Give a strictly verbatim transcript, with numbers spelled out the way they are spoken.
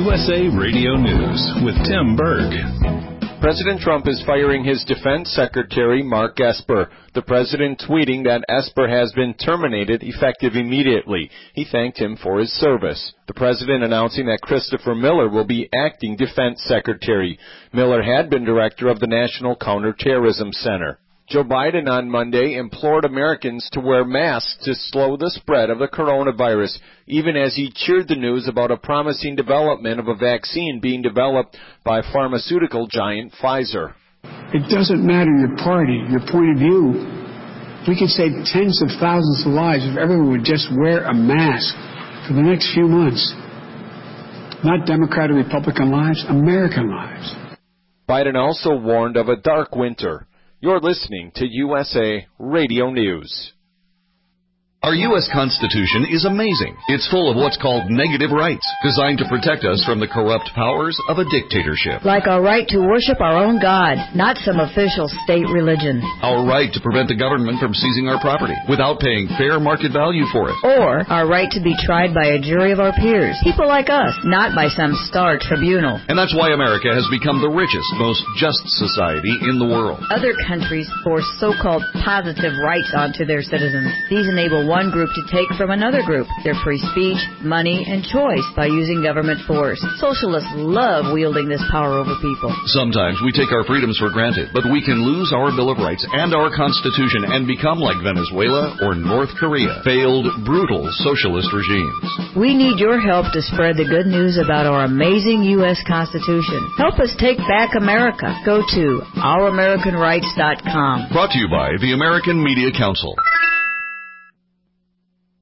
U S A Radio News with Tim Berg. President Trump is firing his Defense Secretary, Mark Esper. The president tweeting that Esper has been terminated effective immediately. He thanked him for his service. The president announcing that Christopher Miller will be acting Defense Secretary. Miller had been director of the National Counterterrorism Center. Joe Biden on Monday implored Americans to wear masks to slow the spread of the coronavirus, even as he cheered the news about a promising development of a vaccine being developed by pharmaceutical giant Pfizer. It doesn't matter your party, your point of view. We could save tens of thousands of lives if everyone would just wear a mask for the next few months. Not Democrat or Republican lives, American lives. Biden also warned of a dark winter. You're listening to U S A Radio News. Our U S Constitution is amazing. It's full of what's called negative rights, designed to protect us from the corrupt powers of a dictatorship. Like our right to worship our own God, not some official state religion. Our right to prevent the government from seizing our property without paying fair market value for it. Or our right to be tried by a jury of our peers, people like us, not by some star tribunal. And that's why America has become the richest, most just society in the world. Other countries force so-called positive rights onto their citizens. These enable one group to take from another group their free speech, money, and choice by using government force. Socialists love wielding this power over people. Sometimes we take our freedoms for granted, but we can lose our Bill of Rights and our Constitution and become like Venezuela or North Korea, failed, brutal socialist regimes. We need your help to spread the good news about our amazing U S Constitution. Help us take back America. Go to our american rights dot com. Brought to you by the American Media Council.